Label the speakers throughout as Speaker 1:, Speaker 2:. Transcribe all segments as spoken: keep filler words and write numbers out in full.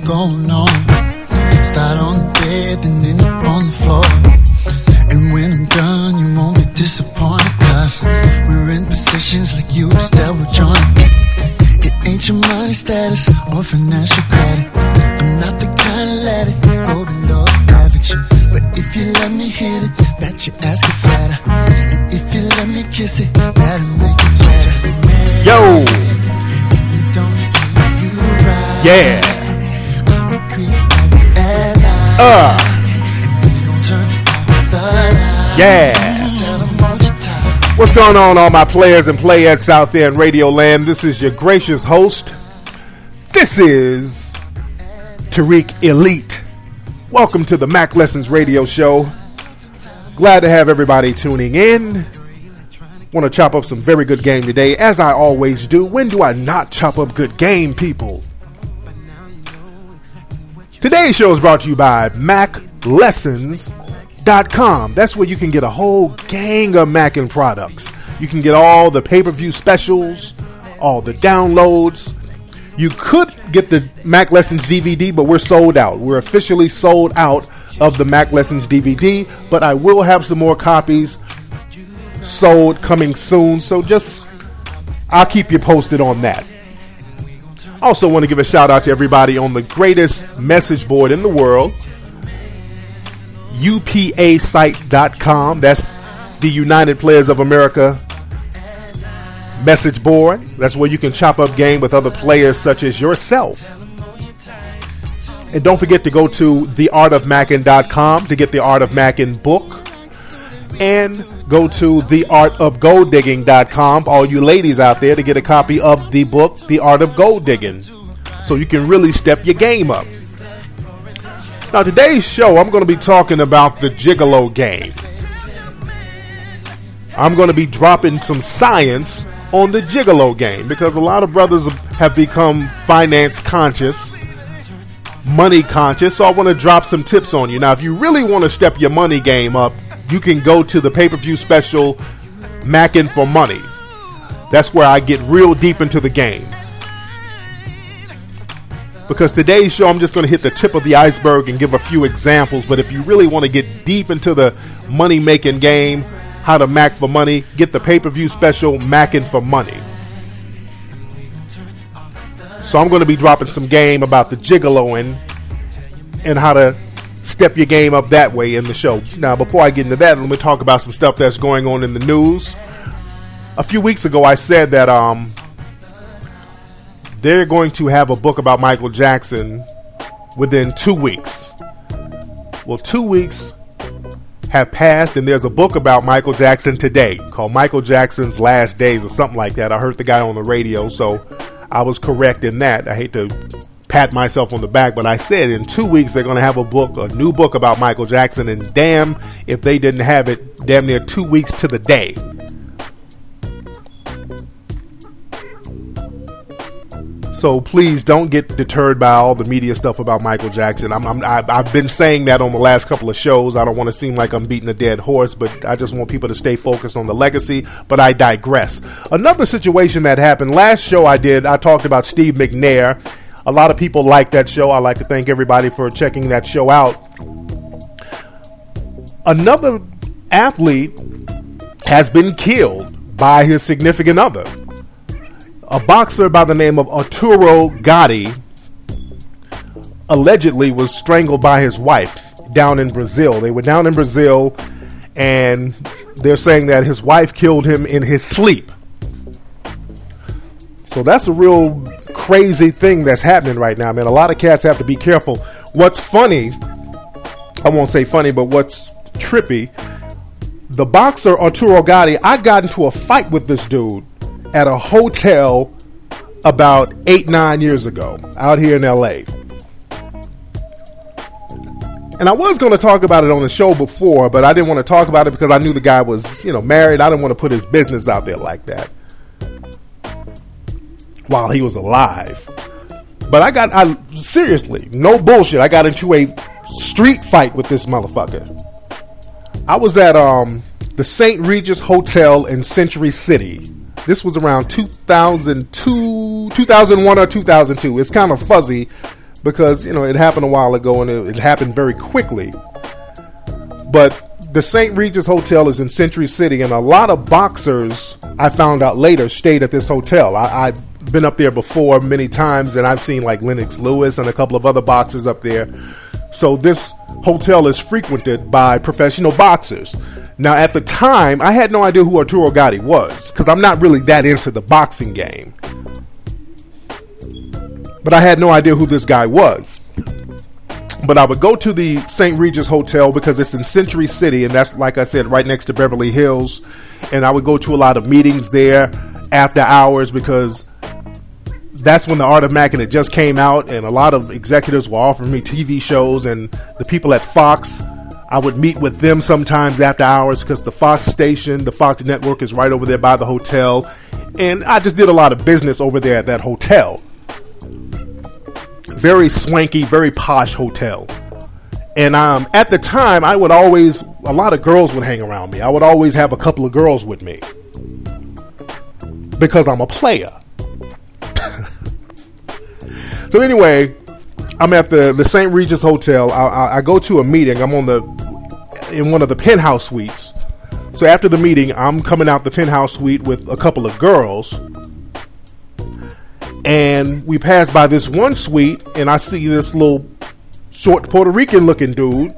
Speaker 1: going on. Start on the bed and end up on the floor. And when I'm done, you won't be disappointed, cause we're in positions like you still with John. It ain't your money status or financial credit. I'm not the kind of let it go below average. But if you let me hit it, that you ask it flatter. And if you let me kiss it, that'll make it better.
Speaker 2: Yo!
Speaker 1: If you don't do you right,
Speaker 2: yeah!
Speaker 1: I'ma creep like an eye.
Speaker 2: Uh!
Speaker 1: And we gon' turn out the light.
Speaker 2: Yeah!
Speaker 1: So tell them what you time.
Speaker 2: What's going on, all my players and playettes out there in Radio Land? This is your gracious host. This is Tariq Elite. Welcome to the Mac Lessons Radio Show. Glad to have everybody tuning in. Want to chop up some very good game today, as I always do. When do I not chop up good game, people? Today's show is brought to you by Mac Lessons dot com. That's where you can get a whole gang of Mackin products. You can get all the pay-per-view specials, all the downloads. You could get the Mac Lessons D V D, but we're sold out. We're officially sold out of the Mac Lessons D V D, but I will have some more copies sold coming soon, so just I'll keep you posted on that. Also want to give a shout out to everybody on the greatest message board in the world, U P A site dot com. That's the United Players of America message board. That's where you can chop up game with other players such as yourself. And don't forget to go to the art of mackin dot com to get the Art of Mackin book. And go to the art of gold digging dot com for all you ladies out there to get a copy of the book, The Art of Gold Digging, so you can really step your game up. Now, today's show, I'm going to be talking about the Gigolo game. I'm going to be dropping some science on the Gigolo game because a lot of brothers have become finance conscious, money conscious, so I want to drop some tips on you. Now, if you really want to step your money game up, you can go to the pay-per-view special Mackin for Money. That's where I get real deep into the game. Because today's show, I'm just going to hit the tip of the iceberg and give a few examples. But if you really want to get deep into the money-making game, how to Mac for money, get the pay-per-view special Mackin for Money. So I'm going to be dropping some game about the Gigoloing and how to step your game up that way in the show. Now, before I get into that, let me talk about some stuff that's going on in the news. A few weeks ago, I said that um, they're going to have a book about Michael Jackson within two weeks. Well, two weeks have passed, and there's a book about Michael Jackson today called Michael Jackson's Last Days or something like that. I heard the guy on the radio, so I was correct in that. I hate to pat myself on the back, but I said in two weeks they're going to have a book, a new book about Michael Jackson, and damn if they didn't have it damn near two weeks to the day. So please don't get deterred by all the media stuff about Michael Jackson. I'm, I'm, I've been saying that on the last couple of shows. I don't want to seem like I'm beating a dead horse, but I just want people to stay focused on the legacy, but I digress. Another situation that happened, last show I did, I talked about Steve McNair. A lot of people like that show. I'd like to thank everybody for checking that show out. Another athlete has been killed by his significant other. A boxer by the name of Arturo Gatti allegedly was strangled by his wife down in Brazil. They were down in Brazil, and they're saying that his wife killed him in his sleep. So that's a real crazy thing that's happening right now, man. A lot of cats have to be careful. What's funny, I won't say funny, but what's trippy, the boxer Arturo Gatti, I got into a fight with this dude at a hotel about eight, nine years ago out here in L A. And I was going to talk about it on the show before, but I didn't want to talk about it because I knew the guy was, you know, married. I didn't want to put his business out there like that while he was alive. But I got, I seriously, no bullshit, I got into a street fight with this motherfucker. I was at um the Saint Regis Hotel in Century City. This was around two thousand two, two thousand one or two thousand two. It's kind of fuzzy because, you know, it happened a while ago and it, it happened very quickly. But the Saint Regis Hotel is in Century City, and a lot of boxers, I found out later, stayed at this hotel. I, I've been up there before many times, and I've seen like Lennox Lewis and a couple of other boxers up there. So this hotel is frequented by professional boxers. Now, at the time, I had no idea who Arturo Gatti was, because I'm not really that into the boxing game. But I had no idea who this guy was. But I would go to the Saint Regis Hotel because it's in Century City, and that's, like I said, right next to Beverly Hills. And I would go to a lot of meetings there after hours because that's when The Art of Mackin' had just came out, and a lot of executives were offering me T V shows, and the people at Fox, I would meet with them sometimes after hours because the Fox station, the Fox network is right over there by the hotel. And I just did a lot of business over there at that hotel. Very swanky, very posh hotel. And um, at the time, I would always, a lot of girls would hang around me. I would always have a couple of girls with me because I'm a player. So anyway, I'm at the, the Saint Regis Hotel. I, I, I go to a meeting. I'm on the in one of the penthouse suites. So after the meeting, I'm coming out the penthouse suite with a couple of girls. And we pass by this one suite, and I see this little short Puerto Rican looking dude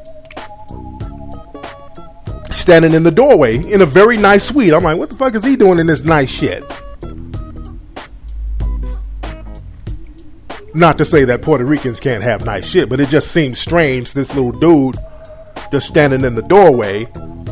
Speaker 2: standing in the doorway in a very nice suite. I'm like, what the fuck is he doing in this nice shit? Not to say that Puerto Ricans can't have nice shit, but it just seems strange, this little dude just standing in the doorway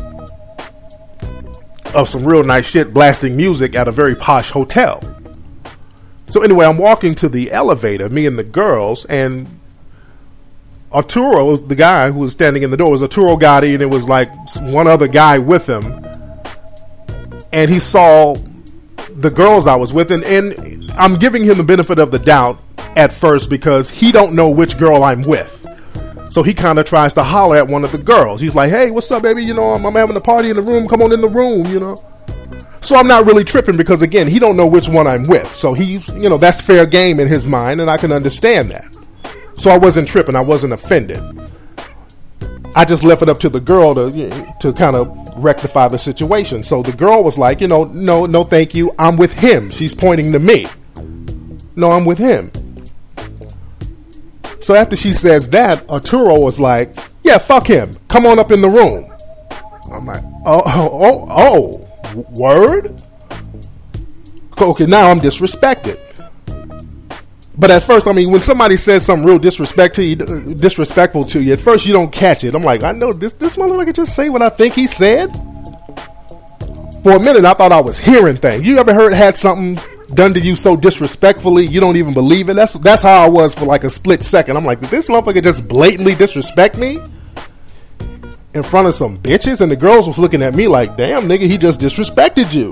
Speaker 2: of some real nice shit, blasting music at a very posh hotel. So anyway, I'm walking to the elevator, me and the girls, and Arturo, the guy who was standing in the door, was Arturo Gatti, and it was like one other guy with him. And he saw the girls I was with, and, and I'm giving him the benefit of the doubt at first because he don't know which girl I'm with. So he kind of tries to holler at one of the girls. He's like, hey, what's up, baby? You know, I'm, I'm having a party in the room. Come on in the room, you know. So I'm not really tripping because, again, he don't know which one I'm with. So he's, you know, that's fair game in his mind, and I can understand that. So I wasn't tripping. I wasn't offended. I just left it up to the girl to to kind of rectify the situation. So the girl was like, you know, no, no, thank you. I'm with him. She's pointing to me. No, I'm with him. So after she says that, Arturo was like, yeah, fuck him. Come on up in the room. I'm like, oh, oh, oh, oh, word? Okay, now I'm disrespected. But at first, I mean, when somebody says something real disrespect to you, disrespectful to you, at first you don't catch it. I'm like, I know this this motherfucker just say what I think he said. For a minute, I thought I was hearing things. You ever heard had something done to you so disrespectfully you don't even believe it? That's that's how I was for like a split second. I'm like, did this motherfucker just blatantly disrespect me in front of some bitches? And the girls was looking at me like, damn, nigga, he just disrespected you.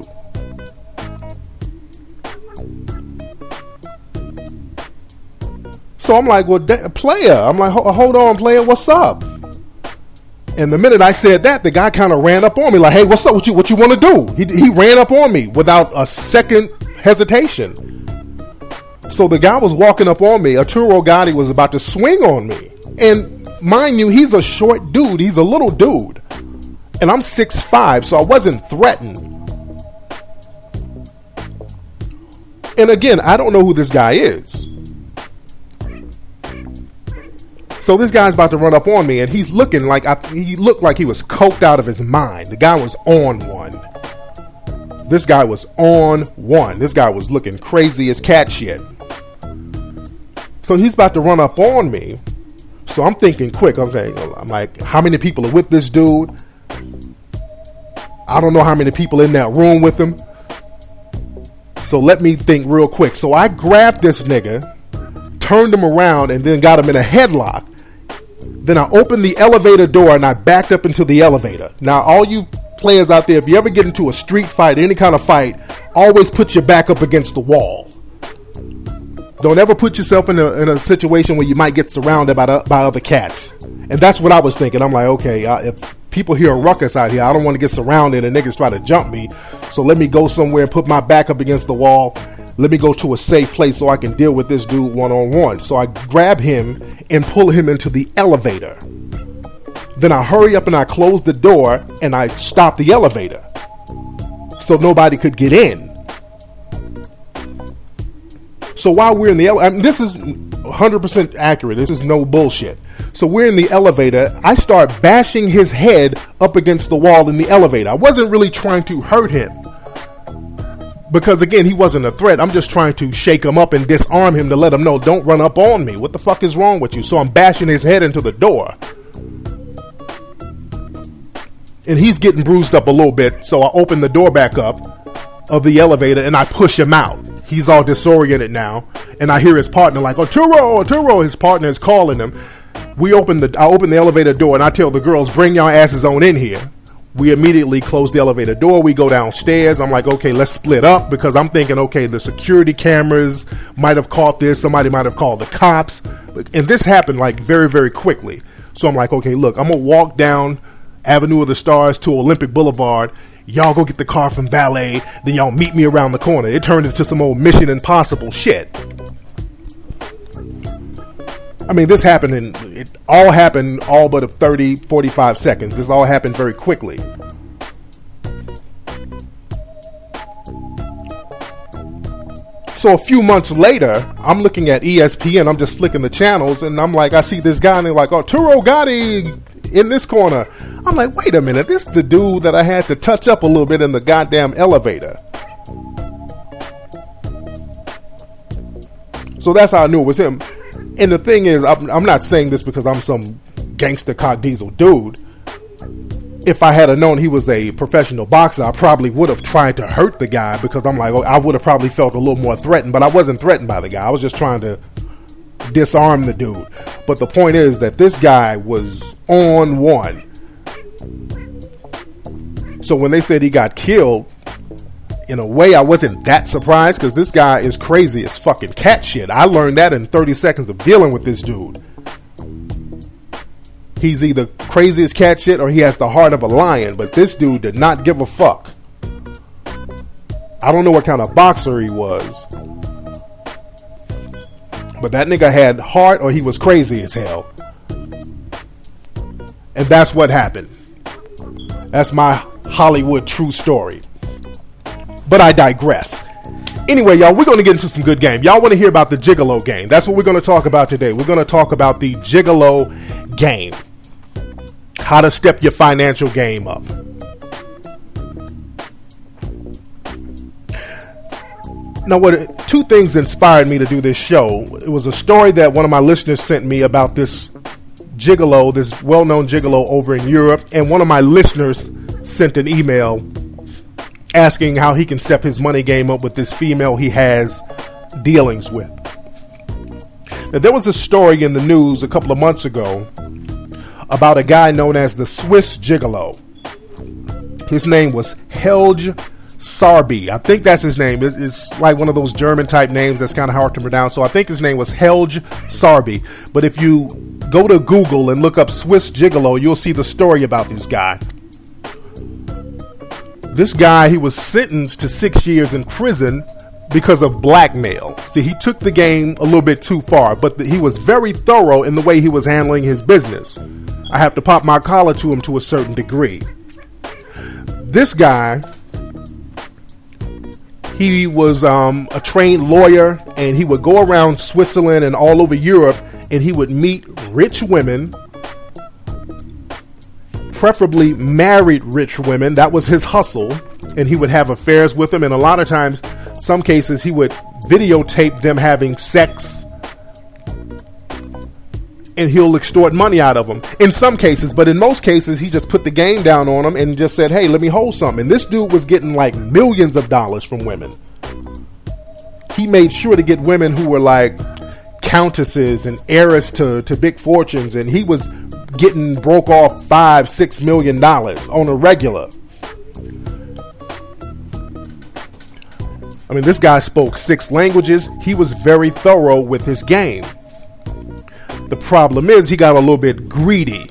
Speaker 2: So I'm like, well, da- player. I'm like, hold on, player, what's up? And the minute I said that, the guy kind of ran up on me like, hey, what's up? What you what you want to do? He, he ran up on me without a second hesitation. So the guy was walking up on me. Arturo Gatti was about to swing on me. And mind you, he's a short dude. He's a little dude. And I'm six five, so I wasn't threatened. And again, I don't know who this guy is. So this guy's about to run up on me, and he's looking like, I, he looked like he was coked out of his mind. The guy was on one. This guy was on one. This guy was looking crazy as cat shit. So he's about to run up on me. So I'm thinking quick. I'm saying, I'm like, how many people are with this dude? I don't know how many people in that room with him. So let me think real quick. So I grabbed this nigga, turned him around, and then got him in a headlock. Then I opened the elevator door and I backed up into the elevator. Now, all you players out there, if you ever get into a street fight, any kind of fight, always put your back up against the wall. Don't ever put yourself in a, in a situation where you might get surrounded by, the, by other cats. And that's what I was thinking. I'm like, okay, uh, if people hear a ruckus out here, I don't want to get surrounded and niggas try to jump me. So let me go somewhere and put my back up against the wall. let me go to a safe place so I can deal with this dude one-on-one. So I grab him and pull him into the elevator. Then I hurry up and I close the door and I stop the elevator so nobody could get in. So while we're in the elevator, I mean, this is one hundred percent accurate. This is no bullshit. So we're in the elevator. I start bashing his head up against the wall in the elevator. I wasn't really trying to hurt him, because again, he wasn't a threat. I'm just trying to shake him up and disarm him to let him know, don't run up on me. What the fuck is wrong with you? So I'm bashing his head into the door. And he's getting bruised up a little bit. So I open the door back up of the elevator and I push him out. He's all disoriented now. And I hear his partner like, Arturo, Arturo. His partner is calling him. We open the, I open the elevator door and I tell the girls, bring your asses on in here. We immediately close the elevator door. We go downstairs. I'm like, okay, let's split up, because I'm thinking, okay, the security cameras might have caught this. Somebody might have called the cops. And this happened like very, very quickly. So I'm like, okay, look, I'm going to walk down Avenue of the Stars to Olympic Boulevard. Y'all go get the car from valet. Then y'all meet me around the corner. It turned into some old Mission Impossible shit. I mean, this happened in, it all happened all but of thirty, forty-five seconds. This all happened very quickly. So a few months later, I'm looking at E S P N. I'm just flicking the channels and I'm like, I see this guy and they're like, Arturo Gatti in this corner. I'm like, wait a minute. This is the dude that I had to touch up a little bit in the goddamn elevator. So that's how I knew it was him. And the thing is, I'm, I'm not saying this because I'm some gangster cock diesel dude. If I had known he was a professional boxer, I probably would have tried to hurt the guy, because I'm like, oh, I would have probably felt a little more threatened, but I wasn't threatened by the guy. I was just trying to disarm the dude. But the point is that this guy was on one. So when they said he got killed, in a way, I wasn't that surprised, because this guy is crazy as fucking cat shit. I learned that in thirty seconds of dealing with this dude. He's either crazy as cat shit or he has the heart of a lion, but this dude did not give a fuck. I don't know what kind of boxer he was, but that nigga had heart or he was crazy as hell. And that's what happened. That's my Hollywood true story. But I digress. Anyway, y'all, we're going to get into some good game. Y'all want to hear about the Gigolo game. That's what we're going to talk about today. We're going to talk about the Gigolo game. How to step your financial game up. Now, what two things inspired me to do this show. It was a story that one of my listeners sent me about this gigolo, this well-known gigolo over in Europe. And one of my listeners sent an email asking how he can step his money game up with this female he has dealings with. Now, there was a story in the news a couple of months ago about a guy known as the Swiss Gigolo. His name was Helge Sarby. I think that's his name. It's, it's like one of those German type names that's kind of hard to pronounce. So I think his name was Helge Sarby. But if you go to Google and look up Swiss Gigolo, you'll see the story about this guy. This guy, he was sentenced to six years in prison because of blackmail. See, he took the game a little bit too far, but the, he was very thorough in the way he was handling his business. I have to pop my collar to him to a certain degree. This guy, he was um, a trained lawyer, and he would go around Switzerland and all over Europe, and he would meet rich women, preferably married rich women. That was his hustle. And he would have affairs with them. And a lot of times, some cases, he would videotape them having sex. And he'll extort money out of them. In some cases, but in most cases, he just put the game down on them and just said, hey, let me hold something. And this dude was getting like millions of dollars from women. He made sure to get women who were like countesses and heiress to, to big fortunes. And he was getting broke off five, six million dollars on a regular. I mean, this guy spoke six languages. He was very thorough with his game. The problem is he got a little bit greedy.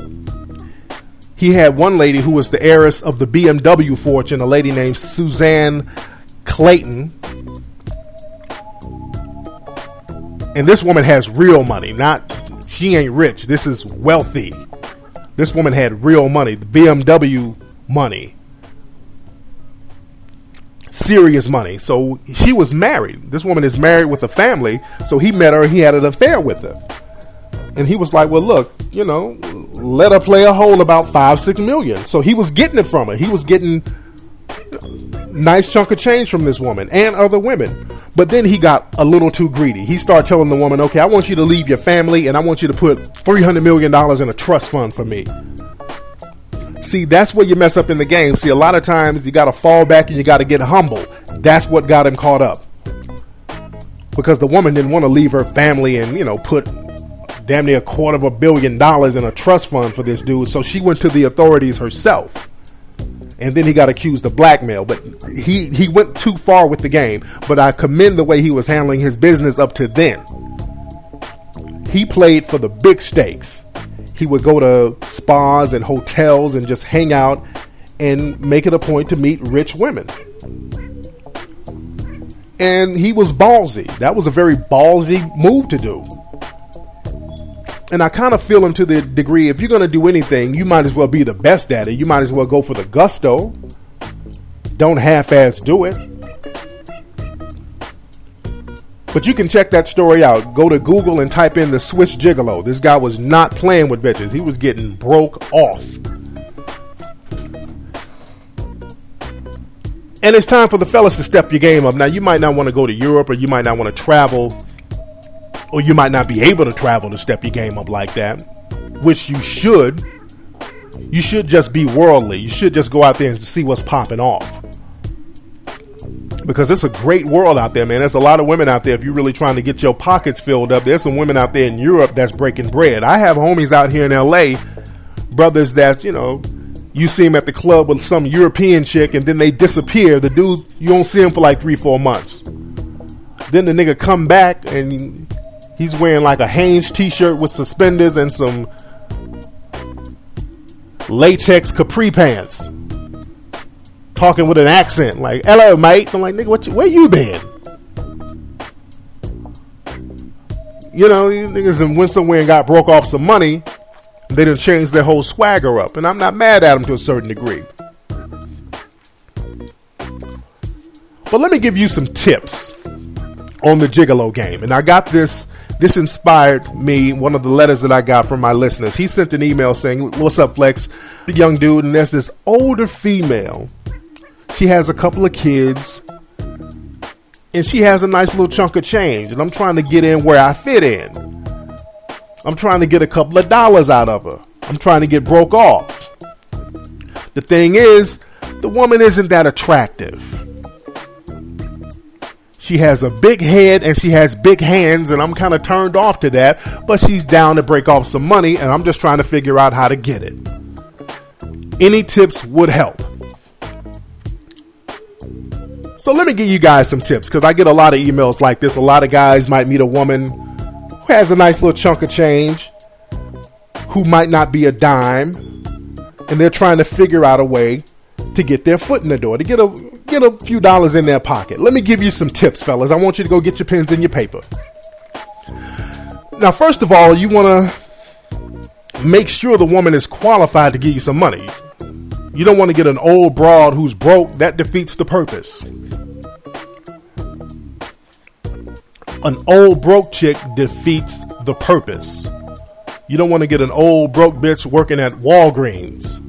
Speaker 2: He had one lady who was the heiress of the B M W fortune, a lady named Suzanne Clayton. And this woman has real money, not, she ain't rich. This is wealthy. This woman had real money, B M W money, serious money. So she was married. This woman is married with a family. So he met her, he had an affair with her. And he was like, well, look, you know, let her play a hole about five, six million. So he was getting it from her. He was getting nice chunk of change from this woman and other women. But then he got a little too greedy. He started telling the woman, okay, I want you to leave your family and I want you to put three hundred million dollars in a trust fund for me. See, that's where you mess up in the game. See, a lot of times you got to fall back and you got to get humble. That's what got him caught up. Because the woman didn't want to leave her family and, you know, put damn near a quarter of a billion dollars in a trust fund for this dude. So she went to the authorities herself. And then he got accused of blackmail. But he, he went too far with the game. But I commend the way he was handling his business up to then. He played for the big stakes. He would go to spas and hotels and just hang out and make it a point to meet rich women. And he was ballsy. That was a very ballsy move to do. And I kind of feel him to the degree, if you're going to do anything, you might as well be the best at it. You might as well go for the gusto. Don't half-ass do it. But you can check that story out. Go to Google and type in the Swiss Gigolo. This guy was not playing with bitches. He was getting broke off. And it's time for the fellas to step your game up. Now, you might not want to go to Europe, or you might not want to travel, or you might not be able to travel to step your game up like that, which you should. You should just be worldly. You should just go out there and see what's popping off. Because it's a great world out there, man. There's a lot of women out there. If you're really trying to get your pockets filled up, there's some women out there in Europe that's breaking bread. I have homies out here in L A, brothers that's, you know, you see them at the club with some European chick and then they disappear. The dude, you don't see him for like three, four months. Then the nigga come back and he's wearing like a Hanes t-shirt with suspenders and some latex capri pants. Talking with an accent, like, hello, mate. I'm like, nigga, what you, where you been? You know, these niggas done went somewhere and got broke off some money. They done changed their whole swagger up. And I'm not mad at them to a certain degree. But let me give you some tips on the gigolo game. And I got this, this inspired me, one of the letters that I got from my listeners. He sent an email saying, what's up, Flex? The young dude, and there's this older female. She has a couple of kids, and she has a nice little chunk of change, and I'm trying to get in where I fit in. I'm trying to get a couple of dollars out of her. I'm trying to get broke off. The thing is, the woman isn't that attractive. She has a big head and she has big hands, and I'm kind of turned off to that, but she's down to break off some money, and I'm just trying to figure out how to get it. Any tips would help. So let me give you guys some tips, because I get a lot of emails like this. A lot of guys might meet a woman who has a nice little chunk of change, who might not be a dime, and they're trying to figure out a way to get their foot in the door, to get a get a few dollars in their pocket. Let me give you some tips, fellas. I want you to go get your pens and your paper. Now, first of all, you want to make sure the woman is qualified to give you some money. You don't want to get an old broad who's broke. That defeats the purpose. An old broke chick defeats the purpose. You don't want to get an old broke bitch working at Walgreens.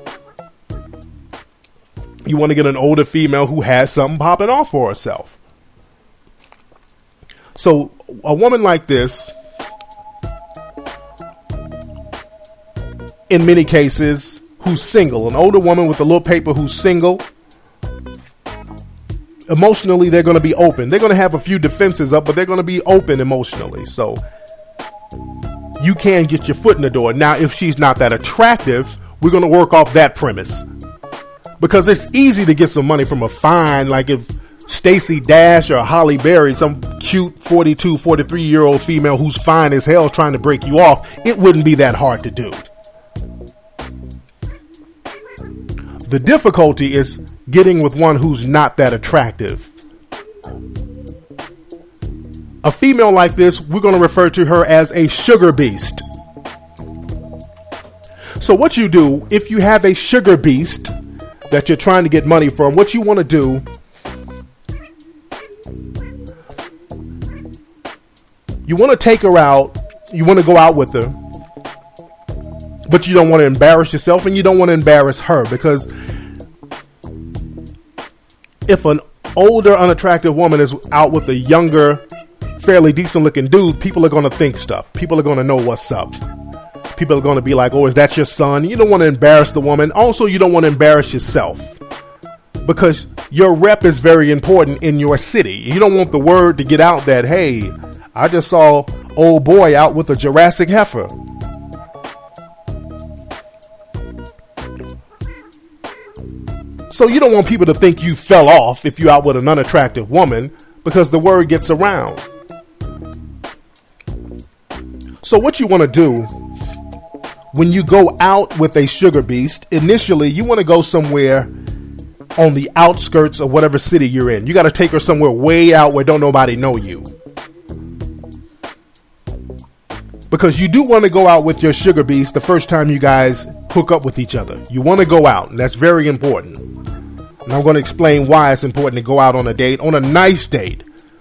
Speaker 2: You want to get an older female who has something popping off for herself. So a woman like this, in many cases, who's single, an older woman with a little paper who's single, emotionally, they're going to be open. They're going to have a few defenses up, but they're going to be open emotionally. So you can get your foot in the door. Now, if she's not that attractive, we're going to work off that premise, because it's easy to get some money from a fine, like if Stacey Dash or Holly Berry, some cute forty-two, forty-three year old female who's fine as hell trying to break you off, it wouldn't be that hard to do. The difficulty is getting with one who's not that attractive. A female like this, we're going to refer to her as a sugar beast. So what you do, if you have a sugar beast that you're trying to get money from, what you want to do, you want to take her out, you want to go out with her, but you don't want to embarrass yourself and you don't want to embarrass her, because if an older, unattractive woman is out with a younger, fairly decent looking dude, people are going to think stuff. People are going to know what's up. People are going to be like, oh, is that your son? You don't want to embarrass the woman. Also, you don't want to embarrass yourself, because your rep is very important in your city. You don't want the word to get out that, hey, I just saw old boy out with a Jurassic heifer. So you don't want people to think you fell off if you're out with an unattractive woman, because the word gets around. So what you want to do when you go out with a sugar beast, initially you want to go somewhere on the outskirts of whatever city you're in. You got to take her somewhere way out where don't nobody know you. Because you do want to go out with your sugar beast the first time you guys hook up with each other. You want to go out, and that's very important. And I'm going to explain why it's important to go out on a date, on a nice date.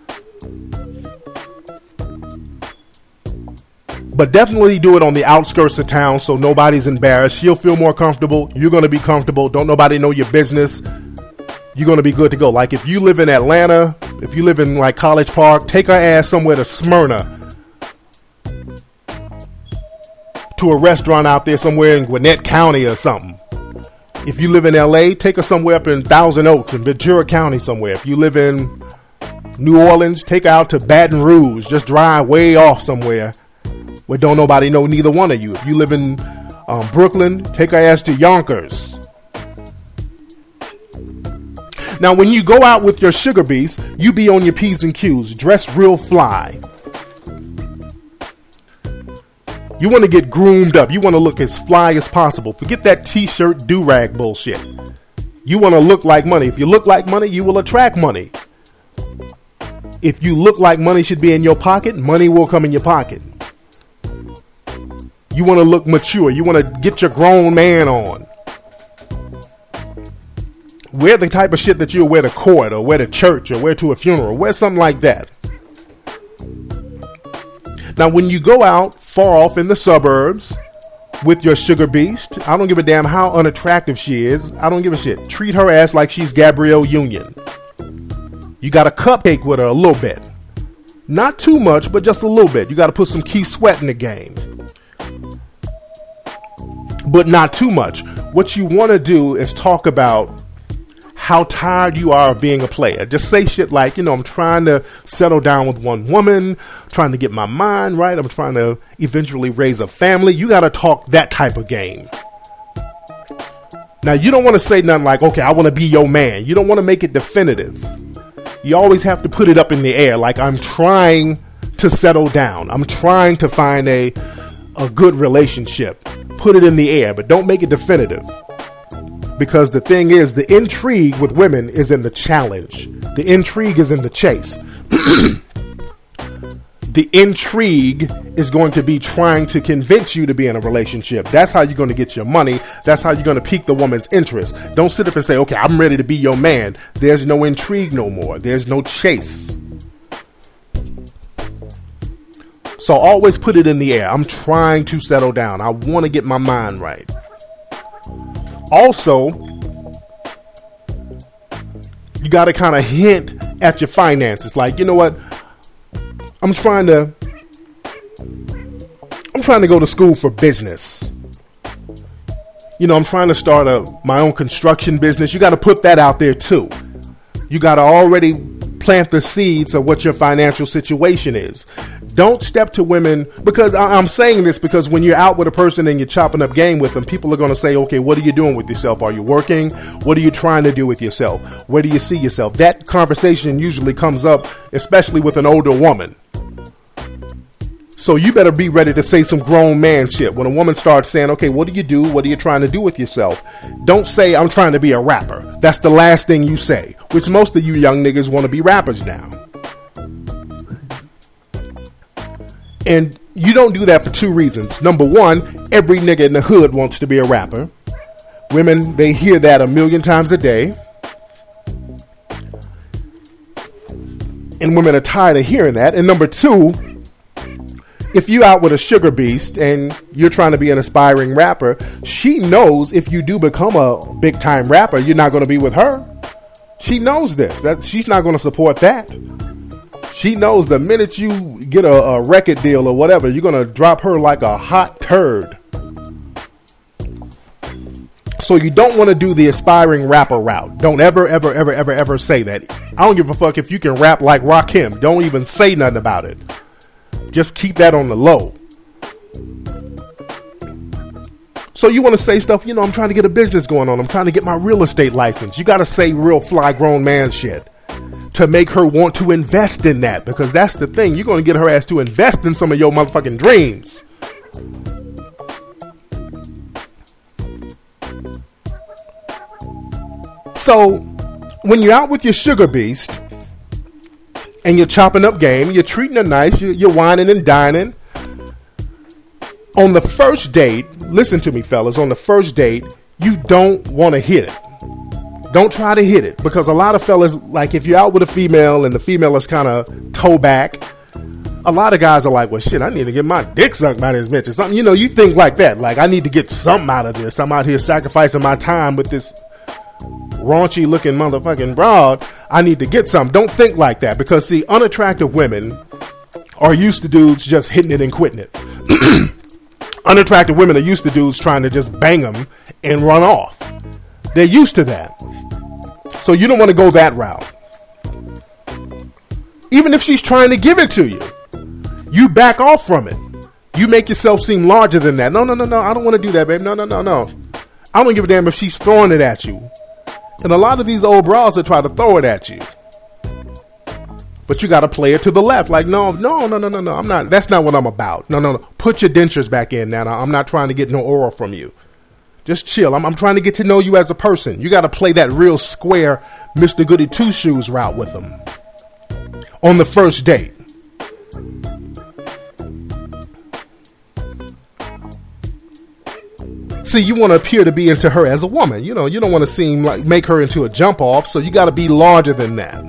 Speaker 2: But definitely do it on the outskirts of town so nobody's embarrassed. She'll feel more comfortable. You're going to be comfortable. Don't nobody know your business. You're going to be good to go. Like if you live in Atlanta, if you live in like College Park, take her ass somewhere to Smyrna, to a restaurant out there somewhere in Gwinnett County or something. If you live in L A, take her somewhere up in Thousand Oaks in Ventura County somewhere. If you live in New Orleans, take her out to Baton Rouge. Just drive way off somewhere where don't nobody know neither one of you. If you live in um, Brooklyn, take her ass to Yonkers. Now, when you go out with your sugar beast, you be on your P's and Q's, dress real fly. You want to get groomed up. You want to look as fly as possible. Forget that t-shirt do-rag bullshit. You want to look like money. If you look like money, you will attract money. If you look like money should be in your pocket, money will come in your pocket. You want to look mature. You want to get your grown man on. Wear the type of shit that you'll wear to court or wear to church or wear to a funeral. Wear something like that. Now, when you go out far off in the suburbs with your sugar beast, I don't give a damn how unattractive she is. I don't give a shit. Treat her ass like she's Gabrielle Union. You got a cupcake with her a little bit. Not too much, but just a little bit. You got to put some Keith Sweat in the game. But not too much. What you want to do is talk about how tired you are of being a player. Just say shit like, you know, I'm trying to settle down with one woman, trying to get my mind right. I'm trying to eventually raise a family. You got to talk that type of game. Now, you don't want to say nothing like, okay, I want to be your man. You don't want to make it definitive. You always have to put it up in the air. Like, I'm trying to settle down. I'm trying to find a, a good relationship. Put it in the air, but don't make it definitive. Because the thing is, the intrigue with women is in the challenge. The intrigue is in the chase. The intrigue is going to be trying to convince you to be in a relationship. That's how you're going to get your money. That's how you're going to pique the woman's interest. Don't sit up and say, okay, I'm ready to be your man. There's no intrigue no more. There's no chase. So always put it in the air. I'm trying to settle down. I want to get my mind right. Also, you got to kind of hint at your finances. Like, you know what? I'm trying to, I'm trying to go to school for business. You know, I'm trying to start a, my own construction business. You got to put that out there too. You got to already plant the seeds of what your financial situation is. Don't step to women, because I, I'm saying this because when you're out with a person and you're chopping up game with them, people are going to say, okay, what are you doing with yourself? Are you working? What are you trying to do with yourself? Where do you see yourself? That conversation usually comes up, especially with an older woman. So you better be ready to say some grown man shit. When a woman starts saying, okay, what do you do? What are you trying to do with yourself? Don't say, I'm trying to be a rapper. That's the last thing you say, which most of you young niggas want to be rappers now. And you don't do that for two reasons. Number one, every nigga in the hood wants to be a rapper. Women, they hear that a million times a day. And women are tired of hearing that. And number two, if you out with a sugar beast and you're trying to be an aspiring rapper, she knows if you do become a big time rapper, you're not going to be with her. She knows this. That she's not going to support that. She knows the minute you get a, a record deal or whatever, you're going to drop her like a hot turd. So you don't want to do the aspiring rapper route. Don't ever, ever, ever, ever, ever say that. I don't give a fuck if you can rap like Rakim. Don't even say nothing about it. Just keep that on the low. So you want to say stuff, you know, I'm trying to get a business going on. I'm trying to get my real estate license. You got to say real fly grown man shit to make her want to invest in that. Because that's the thing. You're going to get her ass to invest in some of your motherfucking dreams. So when you're out with your sugar beast and you're chopping up game, you're treating her nice, you're, you're whining and dining. On the first date, listen to me, fellas, on the first date, you don't want to hit it. Don't try to hit it, because a lot of fellas, like if you're out with a female and the female is kind of toe back, a lot of guys are like, well, shit, I need to get my dick sucked by this bitch or something. You know, you think like that. Like, I need to get something out of this. I'm out here sacrificing my time with this raunchy looking motherfucking broad. I need to get something. Don't think like that, because see, unattractive women are used to dudes just hitting it and quitting it. Unattractive women are used to dudes trying to just bang them and run off. They're used to that. So you don't want to go that route. Even if she's trying to give it to you, you back off from it. You make yourself seem larger than that. No, no, no, no. I don't want to do that, babe. No, no, no, no. I don't give a damn if she's throwing it at you. And a lot of these old bras that try to throw it at you. But you got to play it to the left. Like, no, no, no, no, no, no. I'm not. That's not what I'm about. No, no, no. Put your dentures back in now. I'm not trying to get no oral from you. Just chill. I'm, I'm trying to get to know you as a person. You got to play that real square Mister Goody Two Shoes route with them on the first date. See, you want to appear to be into her as a woman. You know, you don't want to seem like make her into a jump off. So you got to be larger than that.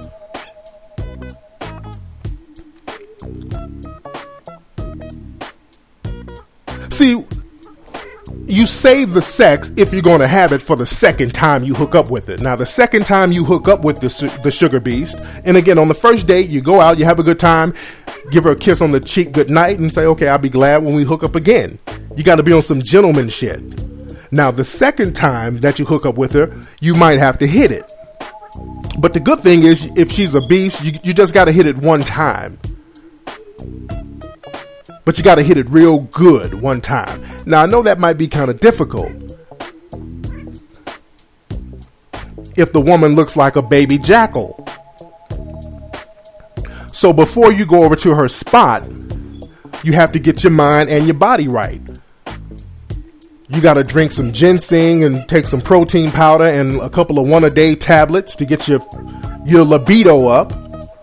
Speaker 2: See, you save the sex if you're going to have it for the second time you hook up with it. Now, the second time you hook up with the, the sugar beast, and again, on the first date, you go out, you have a good time, give her a kiss on the cheek good night, and say, okay, I'll be glad when we hook up again. You got to be on some gentleman shit. Now, the second time that you hook up with her, you might have to hit it. But the good thing is, if she's a beast, you, you just got to hit it one time. But you got to hit it real good one time. Now, I know that might be kind of difficult if the woman looks like a baby jackal. So before you go over to her spot, you have to get your mind and your body right. You got to drink some ginseng and take some protein powder and a couple of one-a-day tablets to get your your libido up.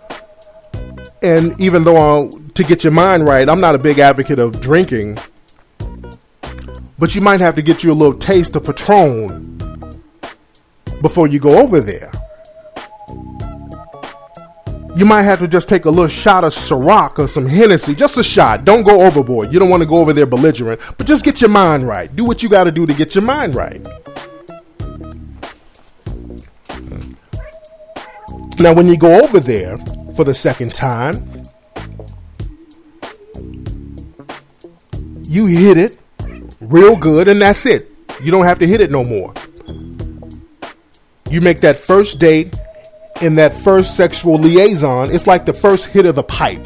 Speaker 2: And even though I'll, to get your mind right, I'm not a big advocate of drinking, but you might have to get you a little taste of Patron before you go over there. You might have to just take a little shot of Ciroc or some Hennessy, just a shot. Don't go overboard. You don't want to go over there belligerent, but just get your mind right. Do what you got to do to get your mind right. Now, when you go over there for the second time, you hit it real good, and that's it. You don't have to hit it no more. You make that first date in that first sexual liaison. It's like the first hit of the pipe.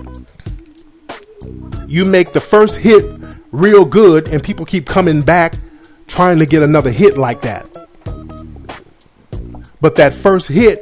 Speaker 2: You make the first hit real good, and people keep coming back trying to get another hit like that. But that first hit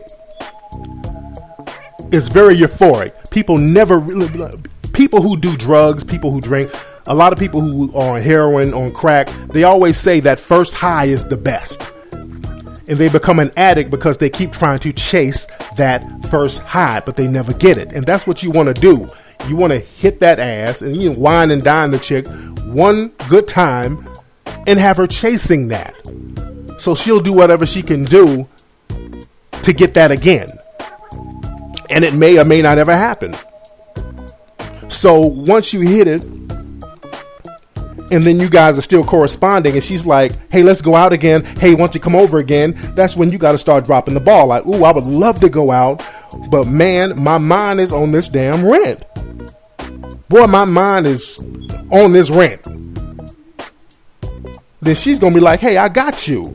Speaker 2: is very euphoric. People never really, people who do drugs, people who drink, a lot of people who are on heroin, on crack, they always say that first high is the best. And they become an addict because they keep trying to chase that first high, but they never get it. And that's what you want to do. You want to hit that ass and you wine and dine the chick one good time and have her chasing that. So she'll do whatever she can do to get that again. And it may or may not ever happen. So once you hit it, and then you guys are still corresponding, and she's like, hey, let's go out again. Hey, why don't you come over again? That's when you got to start dropping the ball. Like, ooh, I would love to go out, but man, my mind is on this damn rent. Boy, my mind is on this rent. Then she's going to be like, hey, I got you.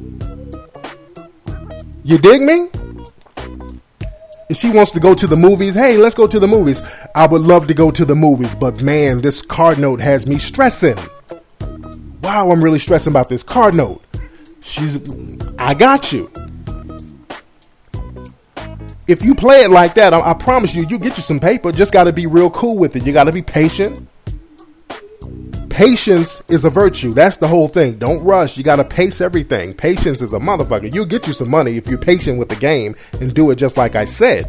Speaker 2: You dig me? If she wants to go to the movies, hey, let's go to the movies. I would love to go to the movies, but man, this card note has me stressing. Wow, I'm really stressing about this card note. She's, I got you. If you play it like that, I, I promise you, you get you some paper. Just got to be real cool with it. You got to be patient. Patience is a virtue. That's the whole thing. Don't rush. You got to pace everything. Patience is a motherfucker. You'll get you some money if you're patient with the game and do it just like I said.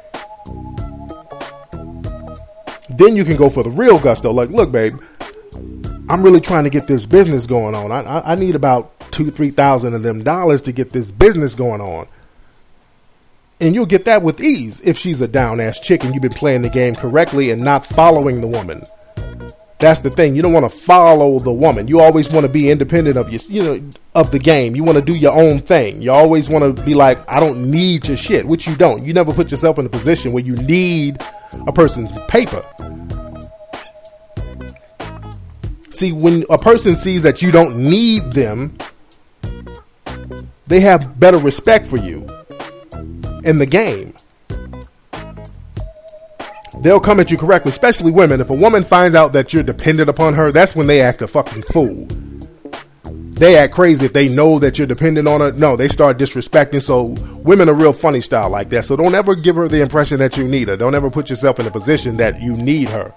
Speaker 2: Then you can go for the real gusto. Like, look, babe, I'm really trying to get this business going on. I, I, I need about two, three thousand of them dollars to get this business going on. And you'll get that with ease if she's a down ass chick and you've been playing the game correctly and not following the woman. That's the thing. You don't want to follow the woman. You always want to be independent of your, you know, of the game. You want to do your own thing. You always want to be like, I don't need your shit, which you don't. You never put yourself in a position where you need a person's paper. See, when a person sees that you don't need them, they have better respect for you in the game. They'll come at you correctly, especially women. If a woman finds out that you're dependent upon her, that's when they act a fucking fool. They act crazy if they know that you're dependent on her. No, they start disrespecting. So women are real funny style like that. So don't ever give her the impression that you need her. Don't ever put yourself in a position that you need her.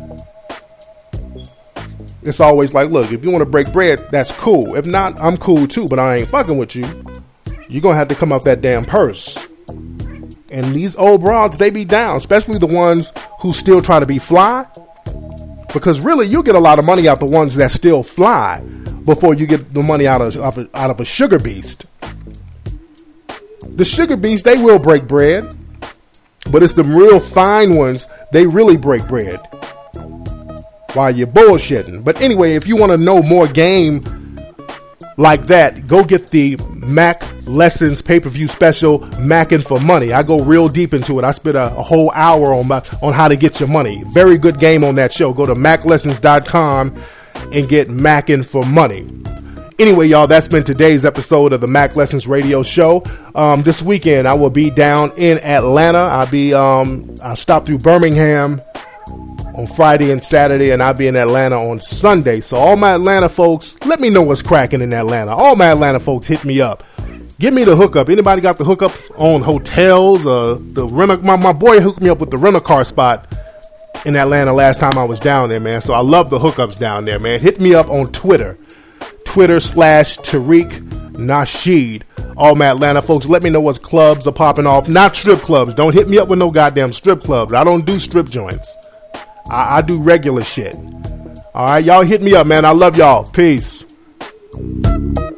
Speaker 2: It's always like, look, if you want to break bread, that's cool. If not, I'm cool too, but I ain't fucking with you. You're going to have to come out that damn purse. And these old broads, they be down, especially the ones who still try to be fly. Because really, you get a lot of money out the ones that still fly before you get the money out of, of a, out of a sugar beast. The sugar beasts, they will break bread. But it's the real fine ones, they really break bread while you're bullshitting. But anyway, if you want to know more game like that, go get the Mac Lessons pay-per-view special, Mackin' for Money. I go real deep into it. I spent a, a whole hour on my, on how to get your money. Very good game on that show. Go to mac lessons dot com and get Mackin' for Money. Anyway, y'all, that's been today's episode of the Mac Lessons Radio Show. Um, this weekend, I will be down in Atlanta. I'll be, um, I'll stop through Birmingham on Friday and Saturday, and I'll be in Atlanta on Sunday. So all my Atlanta folks, let me know what's cracking in Atlanta. All my Atlanta folks, hit me up. Give me the hookup. Anybody got the hookup on hotels? Uh, the rent my, my boy hooked me up with the rent-a-car spot in Atlanta last time I was down there, man. So I love the hookups down there, man. Hit me up on Twitter. Twitter slash Tariq Nasheed. All my Atlanta folks, let me know what clubs are popping off. Not strip clubs. Don't hit me up with no goddamn strip clubs. I don't do strip joints. I, I do regular shit. All right, y'all hit me up, man. I love y'all. Peace.